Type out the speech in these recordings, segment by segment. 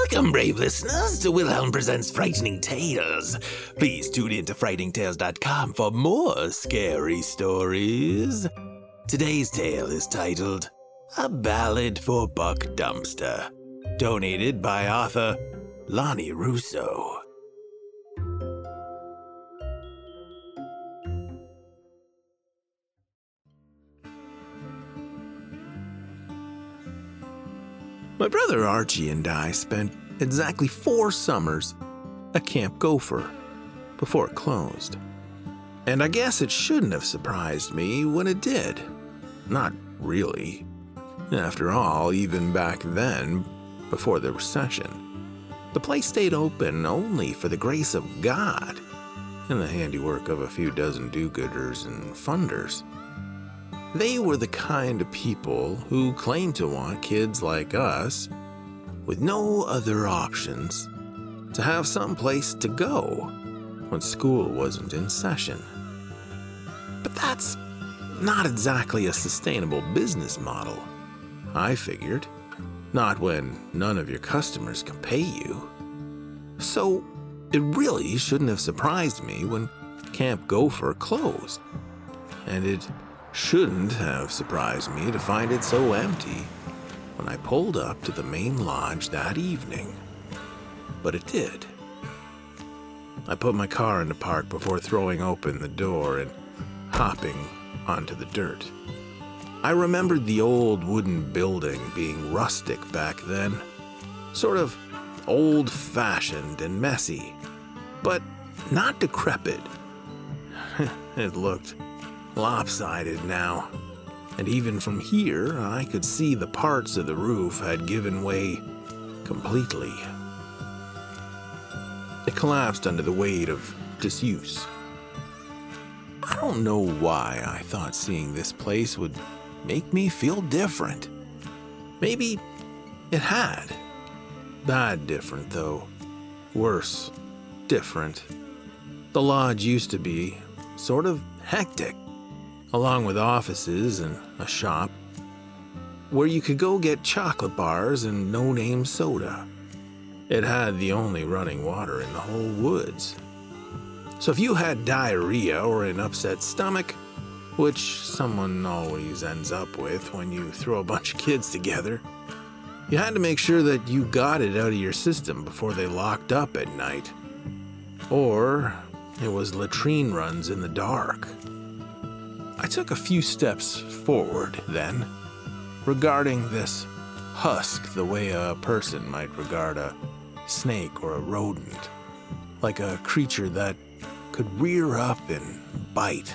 Welcome, brave listeners, to Wilhelm Presents Frightening Tales. Please tune in to frighteningtales.com for more scary stories. Today's tale is titled A Ballad for Buck Dumpster, donated by author Lonnie Russo. My brother Archie and I spent exactly 4 summers at Camp Gopher before it closed. And I guess it shouldn't have surprised me when it did. Not really. After all, even back then, before the recession, the place stayed open only for the grace of God and the handiwork of a few dozen do-gooders and funders. They were the kind of people who claimed to want kids like us, with no other options, to have some place to go when school wasn't in session. But that's not exactly a sustainable business model, I figured. Not when none of your customers can pay you. So it really shouldn't have surprised me when Camp Gopher closed. And it shouldn't have surprised me to find it so empty when I pulled up to the main lodge that evening. But it did. I put my car into park before throwing open the door and hopping onto the dirt. I remembered the old wooden building being rustic back then, sort of old-fashioned and messy, but not decrepit. It looked lopsided now, and even from here I could see the parts of the roof had given way completely. It collapsed under the weight of disuse. I don't know why I thought seeing this place would make me feel different. Maybe it had. Bad different, though. Worse different. The lodge used to be sort of hectic, along with offices and a shop, where you could go get chocolate bars and no-name soda. It had the only running water in the whole woods. So if you had diarrhea or an upset stomach, which someone always ends up with when you throw a bunch of kids together, you had to make sure that you got it out of your system before they locked up at night. Or it was latrine runs in the dark. I took a few steps forward then, regarding this husk the way a person might regard a snake or a rodent, like a creature that could rear up and bite.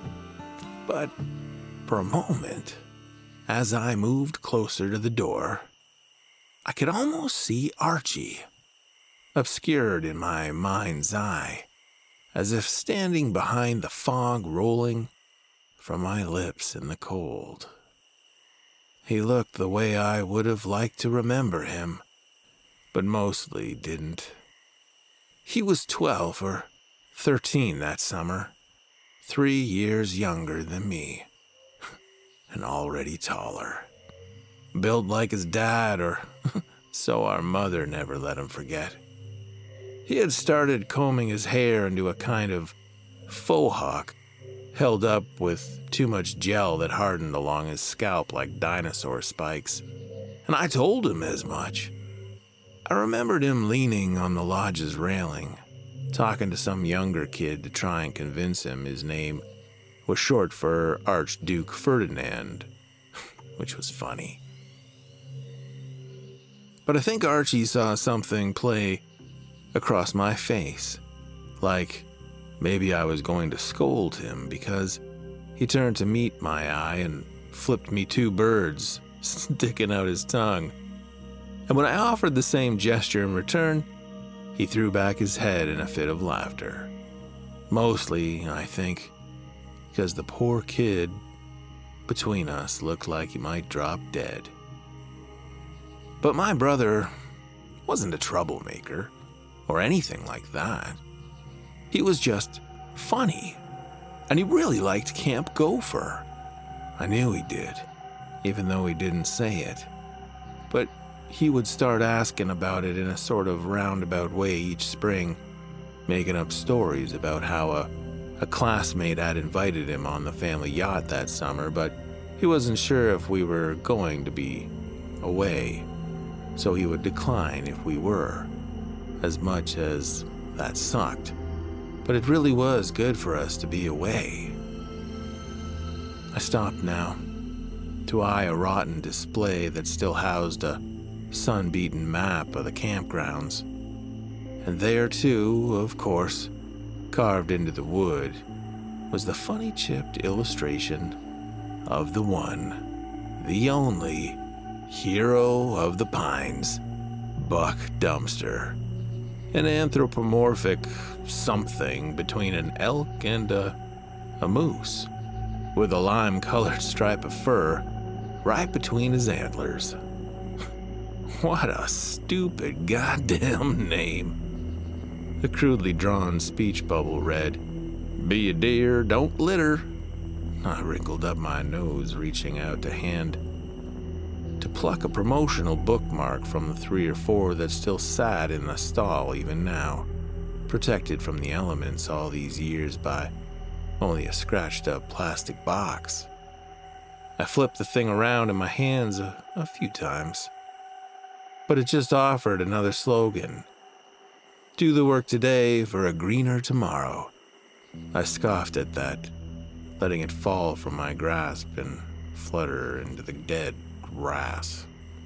But for a moment, as I moved closer to the door, I could almost see Archie, obscured in my mind's eye, as if standing behind the fog rolling from my lips in the cold. He looked the way I would have liked to remember him, but mostly didn't. He was 12 or 13 that summer, 3 years younger than me, and already taller. Built like his dad, or so our mother never let him forget. He had started combing his hair into a kind of faux hawk, held up with too much gel that hardened along his scalp like dinosaur spikes, and I told him as much. I remembered him leaning on the lodge's railing, talking to some younger kid to try and convince him his name was short for Archduke Ferdinand, which was funny. But I think Archie saw something play across my face, like maybe I was going to scold him, because he turned to meet my eye and flipped me 2 birds, sticking out his tongue. And when I offered the same gesture in return, he threw back his head in a fit of laughter. Mostly, I think, because the poor kid between us looked like he might drop dead. But my brother wasn't a troublemaker or anything like that. He was just funny, and he really liked Camp Gopher. I knew he did, even though he didn't say it. But he would start asking about it in a sort of roundabout way each spring, making up stories about how a classmate had invited him on the family yacht that summer, but he wasn't sure if we were going to be away, so he would decline if we were. As much as that sucked, but it really was good for us to be away. I stopped now to eye a rotten display that still housed a sun-beaten map of the campgrounds. And there too, of course, carved into the wood, was the funny chipped illustration of the one, the only, hero of the Pines, Buck Dumpster. An anthropomorphic something between an elk and a moose, with a lime-colored stripe of fur right between his antlers. What a stupid goddamn name. The crudely drawn speech bubble read, "Be a deer, don't litter." I wrinkled up my nose, reaching out to pluck a promotional bookmark from the 3 or 4 that still sat in the stall even now, protected from the elements all these years by only a scratched-up plastic box. I flipped the thing around in my hands a few times, but it just offered another slogan. Do the work today for a greener tomorrow. I scoffed at that, letting it fall from my grasp and flutter into the dead grass.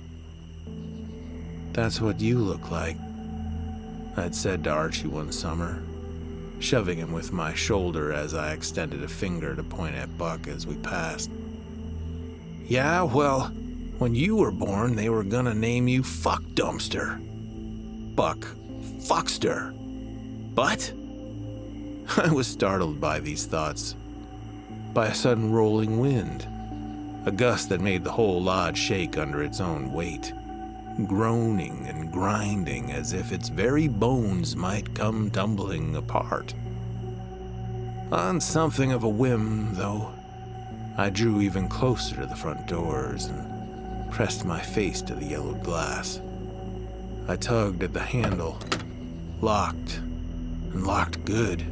"That's what you look like," I'd said to Archie one summer, shoving him with my shoulder as I extended a finger to point at Buck as we passed. "Yeah, well, when you were born, they were gonna name you Fuck Dumpster. Buck Fuckster. But?" I was startled by these thoughts, by a sudden rolling wind, a gust that made the whole lodge shake under its own weight, groaning and grinding as if its very bones might come tumbling apart. On something of a whim, though, I drew even closer to the front doors and pressed my face to the yellowed glass. I tugged at the handle, locked, and locked good.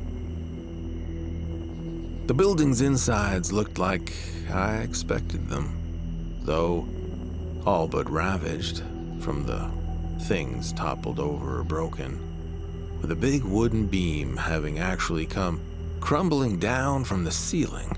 The building's insides looked like I expected them, though all but ravaged from the things toppled over or broken, with a big wooden beam having actually come crumbling down from the ceiling.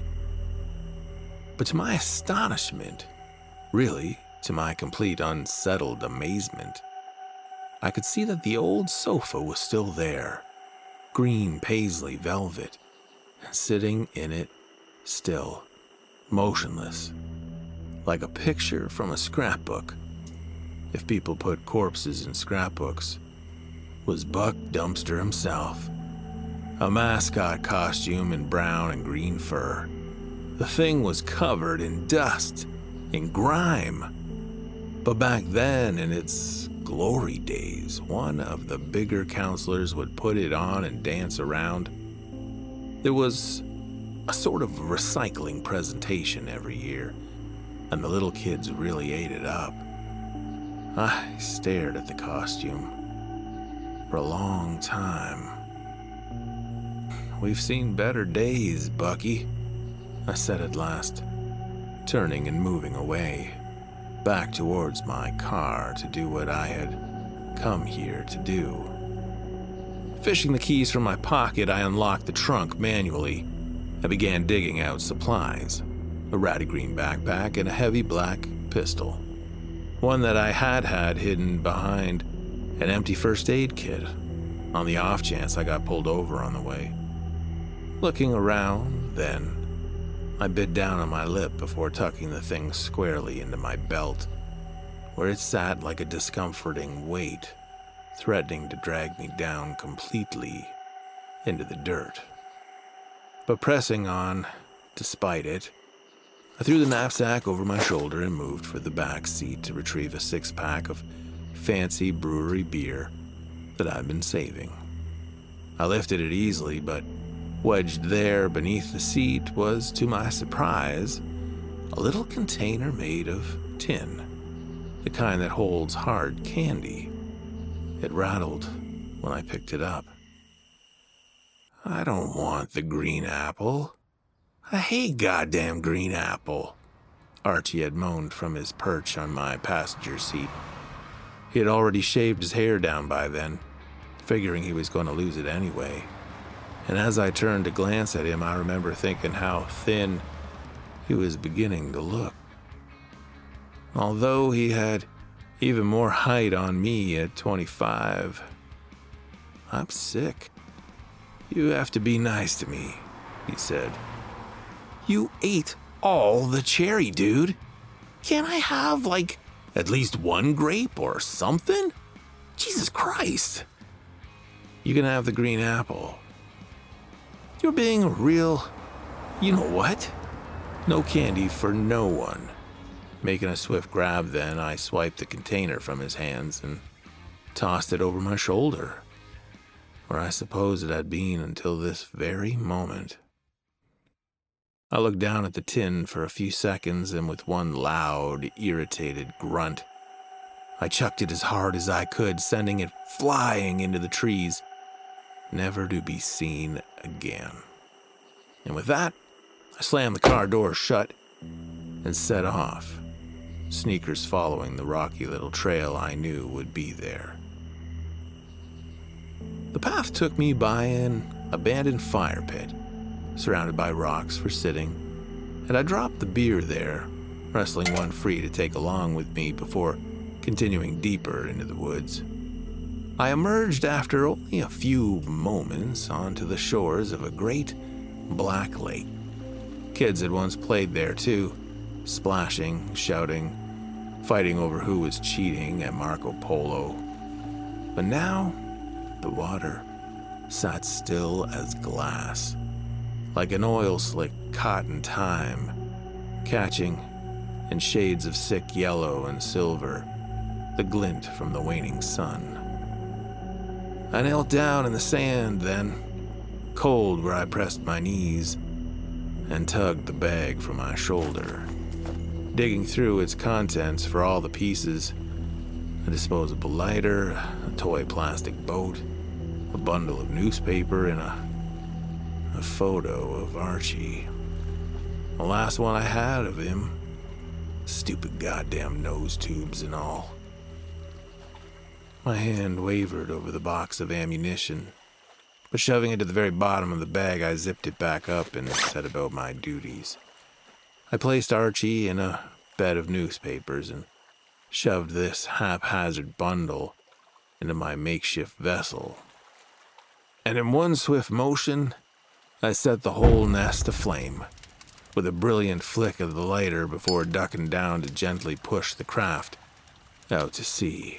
But to my astonishment, really to my complete unsettled amazement, I could see that the old sofa was still there, green paisley velvet, and sitting in it still, motionless, like a picture from a scrapbook. If people put corpses in scrapbooks, was Buck Dumpster himself, a mascot costume in brown and green fur. The thing was covered in dust, in grime. But back then, in its glory days, one of the bigger counselors would put it on and dance around. There was a sort of recycling presentation every year, and the little kids really ate it up. I stared at the costume for a long time. "We've seen better days, Bucky," I said at last, turning and moving away, back towards my car to do what I had come here to do. Fishing the keys from my pocket, I unlocked the trunk manually and began digging out supplies, a ratty green backpack and a heavy black pistol, one that I had hidden behind an empty first aid kit, on the off chance I got pulled over on the way. Looking around, then, I bit down on my lip before tucking the thing squarely into my belt, where it sat like a discomforting weight, threatening to drag me down completely into the dirt. But pressing on, despite it, I threw the knapsack over my shoulder and moved for the back seat to retrieve a 6-pack of fancy brewery beer that I'd been saving. I lifted it easily, but wedged there beneath the seat was, to my surprise, a little container made of tin. the kind that holds hard candy. It rattled when I picked it up. I don't want the green apple. I hate goddamn green apple, Archie had moaned from his perch on my passenger seat. He had already shaved his hair down by then, figuring he was going to lose it anyway. And as I turned to glance at him, I remember thinking how thin he was beginning to look. Although he had even more height on me at 25, I'm sick. You have to be nice to me, he said. You ate all the cherry, dude. Can't I have, at least one grape or something? Jesus Christ. You can have the green apple. You're being a real, you know what? No candy for no one. Making a swift grab then, I swiped the container from his hands and tossed it over my shoulder, where I suppose it had been until this very moment. I looked down at the tin for a few seconds, and with one loud, irritated grunt, I chucked it as hard as I could, sending it flying into the trees, never to be seen again. And with that, I slammed the car door shut and set off, sneakers following the rocky little trail I knew would be there. The path took me by an abandoned fire pit, surrounded by rocks for sitting, and I dropped the beer there, wrestling one free to take along with me before continuing deeper into the woods. I emerged after only a few moments onto the shores of a great black lake. Kids had once played there too, splashing, shouting, fighting over who was cheating at Marco Polo. But now, the water sat still as glass, like an oil slick caught in time, catching, in shades of sick yellow and silver, the glint from the waning sun. I knelt down in the sand then, cold where I pressed my knees, and tugged the bag from my shoulder, digging through its contents for all the pieces: a disposable lighter, a toy plastic boat, a bundle of newspaper, and a photo of Archie. The last one I had of him. Stupid goddamn nose tubes and all. My hand wavered over the box of ammunition, but shoving it to the very bottom of the bag, I zipped it back up and set about my duties. I placed Archie in a bed of newspapers and shoved this haphazard bundle into my makeshift vessel. And in one swift motion, I set the whole nest aflame, with a brilliant flick of the lighter before ducking down to gently push the craft out to sea.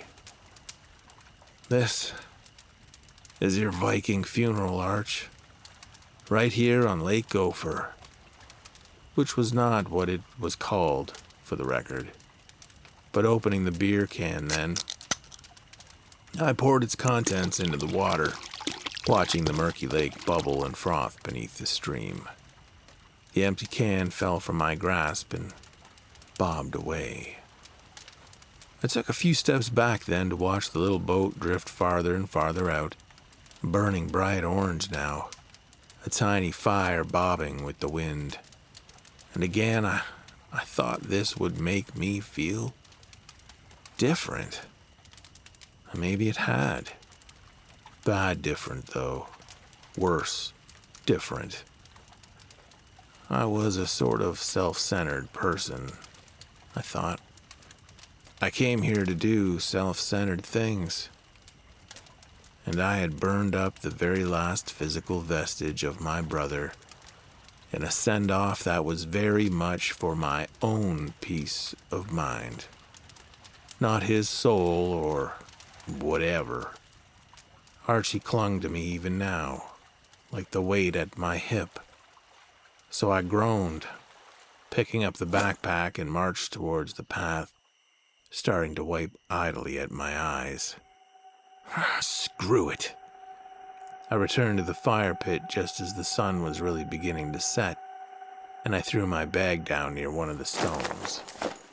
This is your Viking funeral, Arch, right here on Lake Gopher, which was not what it was called, for the record. But opening the beer can then, I poured its contents into the water, watching the murky lake bubble and froth beneath the stream. The empty can fell from my grasp and bobbed away. I took a few steps back then to watch the little boat drift farther and farther out, burning bright orange now, a tiny fire bobbing with the wind. And again, I thought this would make me feel different. Maybe it had. Bad different, though. Worse different. I was a sort of self-centered person, I thought. I came here to do self-centered things. And I had burned up the very last physical vestige of my brother in a send-off that was very much for my own peace of mind. Not his soul or whatever. Archie clung to me even now, like the weight at my hip. So I groaned, picking up the backpack and marched towards the path, starting to wipe idly at my eyes. Screw it. I returned to the fire pit just as the sun was really beginning to set, and I threw my bag down near one of the stones.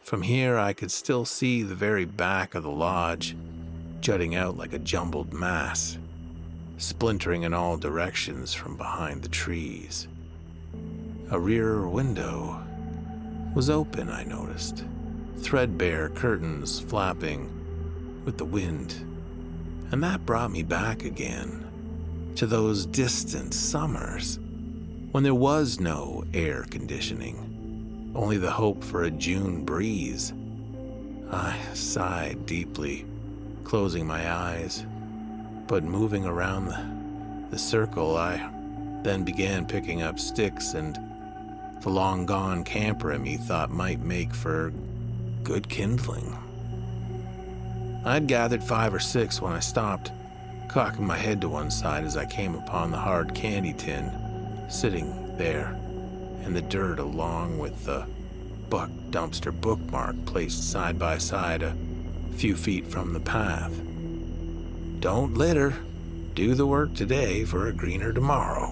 From here, I could still see the very back of the lodge, jutting out like a jumbled mass, splintering in all directions from behind the trees. A rear window was open, I noticed, threadbare curtains flapping with the wind, and that brought me back again to those distant summers when there was no air conditioning, only the hope for a June breeze. I sighed deeply, closing my eyes, but moving around the circle, I then began picking up sticks and the long-gone camper in me thought might make for good kindling. I'd gathered 5 or 6 when I stopped, cocking my head to one side as I came upon the hard candy tin sitting there in the dirt along with the Buck dumpster bookmark placed side by side a few feet from the path. Don't litter. Do the work today for a greener tomorrow.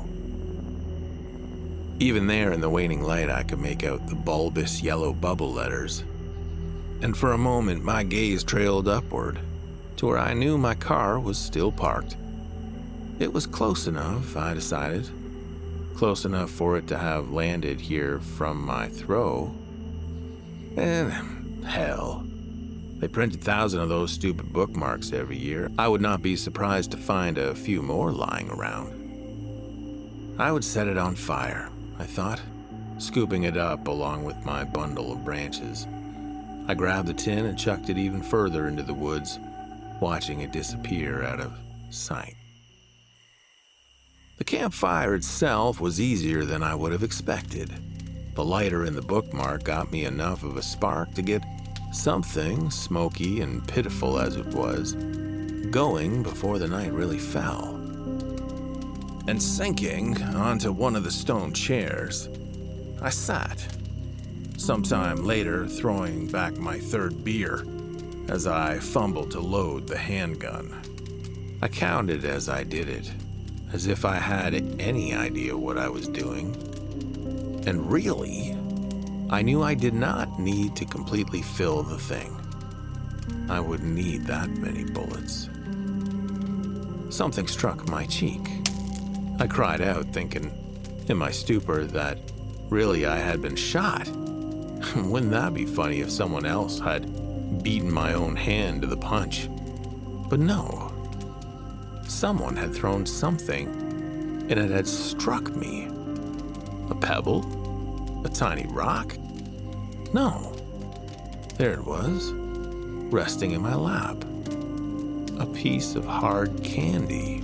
Even there in the waning light, I could make out the bulbous yellow bubble letters, and for a moment my gaze trailed upward to where I knew my car was still parked. It was close enough, I decided. Close enough for it to have landed here from my throw. And hell, they print 1,000 of those stupid bookmarks every year. I would not be surprised to find a few more lying around. I would set it on fire, I thought, scooping it up along with my bundle of branches. I grabbed the tin and chucked it even further into the woods, watching it disappear out of sight. The campfire itself was easier than I would have expected. The lighter in the bookmark got me enough of a spark to get something, smoky and pitiful as it was, going before the night really fell. And sinking onto one of the stone chairs, I sat, sometime later throwing back my 3rd beer as I fumbled to load the handgun. I counted as I did it, as if I had any idea what I was doing. And really, I knew I did not need to completely fill the thing. I wouldn't need that many bullets. Something struck my cheek. I cried out, thinking in my stupor that really I had been shot. Wouldn't that be funny if someone else had beaten my own hand to the punch? But no. Someone had thrown something, and it had struck me. A pebble? A tiny rock? No. There it was, resting in my lap. A piece of hard candy.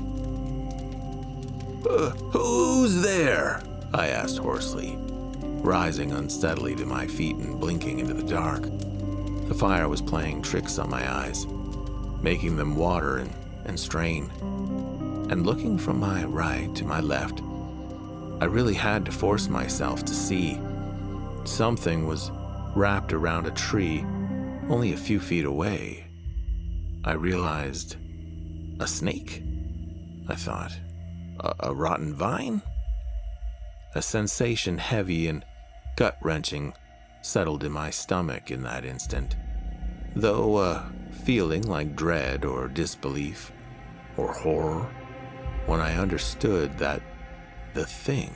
Who's there? I asked hoarsely, rising unsteadily to my feet and blinking into the dark. The fire was playing tricks on my eyes, making them water and strain. And looking from my right to my left, I really had to force myself to see. Something was wrapped around a tree only a few feet away. I realized a snake, I thought. A rotten vine? A sensation heavy and gut-wrenching settled in my stomach in that instant, though a feeling like dread or disbelief or horror when I understood that the thing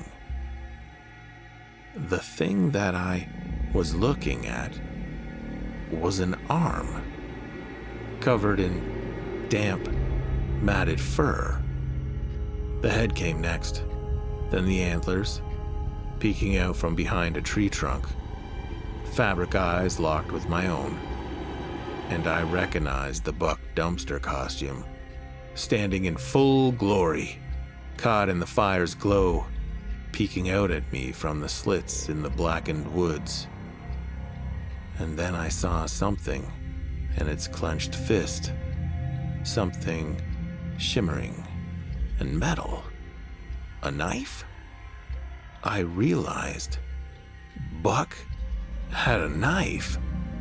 that I was looking at was an arm covered in damp, matted fur. The head came next, then the antlers, peeking out from behind a tree trunk. Fabric eyes locked with my own, and I recognized the Buck dumpster costume, standing in full glory, caught in the fire's glow, peeking out at me from the slits in the blackened woods. And then I saw something in its clenched fist, something shimmering and metal. A knife? I realized Buck had a knife.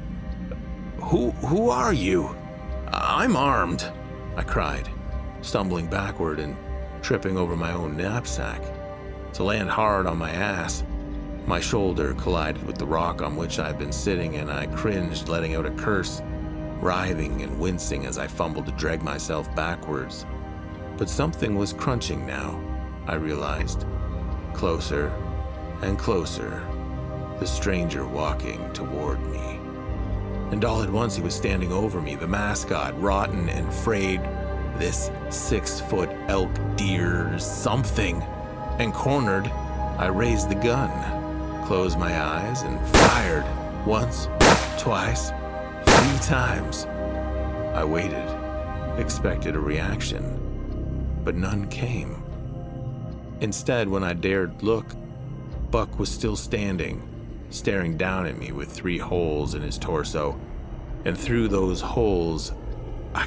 Who are you? I'm armed, I cried, stumbling backward and tripping over my own knapsack, to land hard on my ass, My shoulder collided with the rock on which I had been sitting, and I cringed, letting out a curse, writhing and wincing as I fumbled to drag myself backwards. But something was crunching now, I realized. Closer and closer, the stranger walking toward me. And all at once he was standing over me, the mascot, rotten and frayed, this 6-foot elk, deer, something. And cornered, I raised the gun, closed my eyes, and fired. Once, twice, 3 times. I waited, expected a reaction, but none came. Instead, when I dared look, Buck was still standing, staring down at me with 3 holes in his torso, and through those holes, I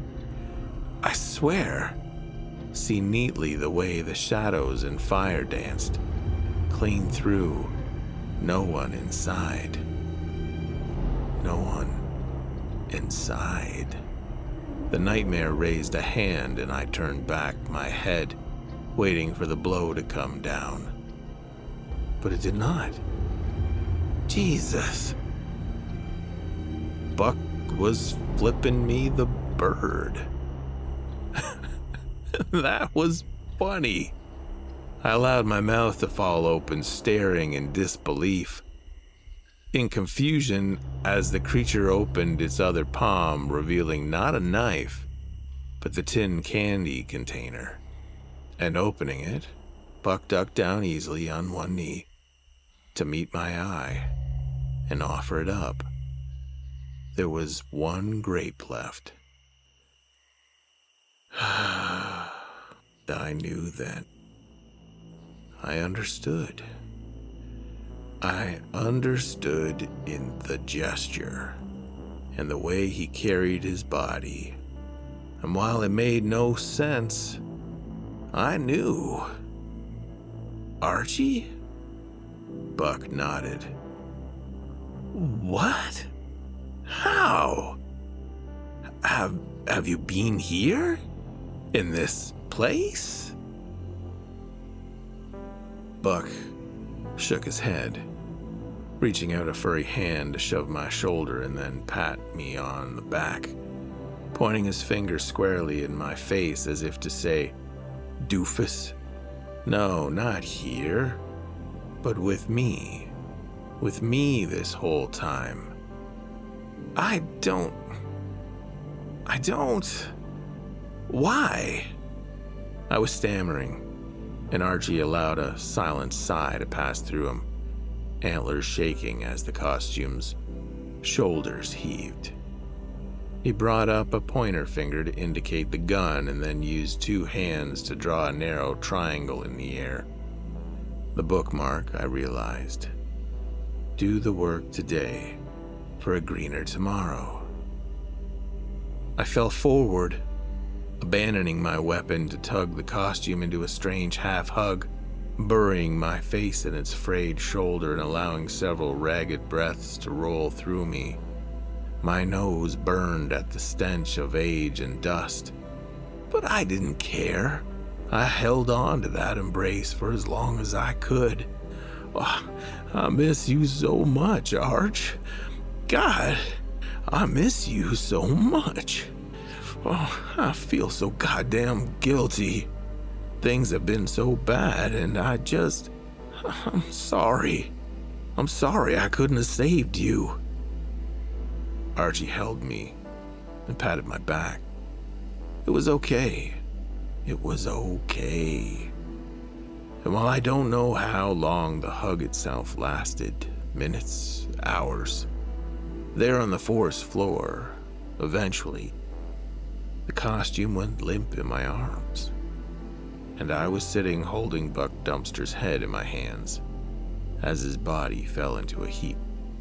swear, see neatly the way the shadows and fire danced, clean through, no one inside. No one inside. The nightmare raised a hand and I turned back my head, waiting for the blow to come down. But it did not. Jesus. Buck was flipping me the bird. That was funny. I allowed my mouth to fall open, staring in disbelief. In confusion, as the creature opened its other palm, revealing not a knife, but the tin candy container. And opening it, Buck ducked down easily on one knee to meet my eye and offer it up. There was 1 grape left. I knew then. I understood. I understood in the gesture and the way he carried his body. And while it made no sense, I knew. Archie? Buck nodded. What? How? Have you been here? In this place? Buck shook his head, reaching out a furry hand to shove my shoulder and then pat me on the back, pointing his finger squarely in my face as if to say, "Doofus, no, not here, but with me this whole time. I don't, why?" I was stammering, and Archie allowed a silent sigh to pass through him, antlers shaking as the costume's shoulders heaved. He brought up a pointer finger to indicate the gun and then used 2 hands to draw a narrow triangle in the air. The bookmark, I realized. Do the work today for a greener tomorrow. I fell forward, abandoning my weapon to tug the costume into a strange half-hug, burying my face in its frayed shoulder and allowing several ragged breaths to roll through me. My nose burned at the stench of age and dust, but I didn't care. I held on to that embrace for as long as I could. Oh, I miss you so much, Arch. God, I miss you so much. Oh, I feel so goddamn guilty. Things have been so bad, and I'm sorry. I'm sorry I couldn't have saved you. Archie held me and patted my back. It was okay. It was okay. And while I don't know how long the hug itself lasted, minutes, hours, there on the forest floor, eventually, the costume went limp in my arms, and I was sitting holding Buck Dumpster's head in my hands as his body fell into a heap.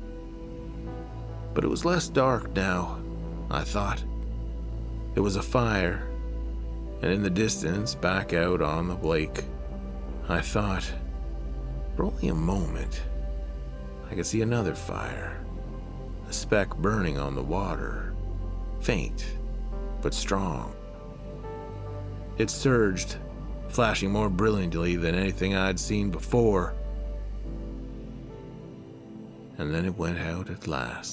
But it was less dark now, I thought. There was a fire, and in the distance, back out on the lake, I thought, for only a moment, I could see another fire, a speck burning on the water, faint but strong. It surged, flashing more brilliantly than anything I'd seen before. And then it went out at last.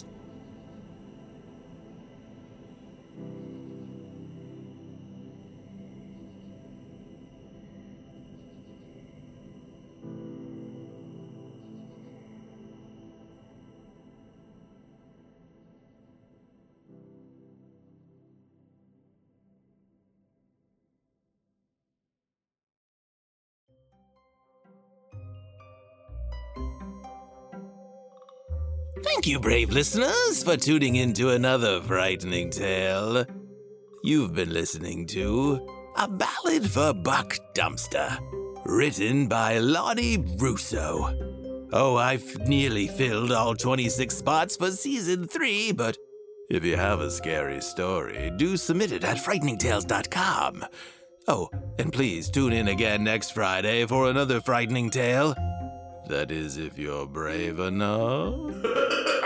Thank you, brave listeners, for tuning in to another frightening tale. You've been listening to A Ballad for Buck Dumpster, written by Lonnie Russo. Oh, I've nearly filled all 26 spots for Season 3, but if you have a scary story, do submit it at frighteningtales.com. Oh, and please tune in again next Friday for another frightening tale. That is, if you're brave enough.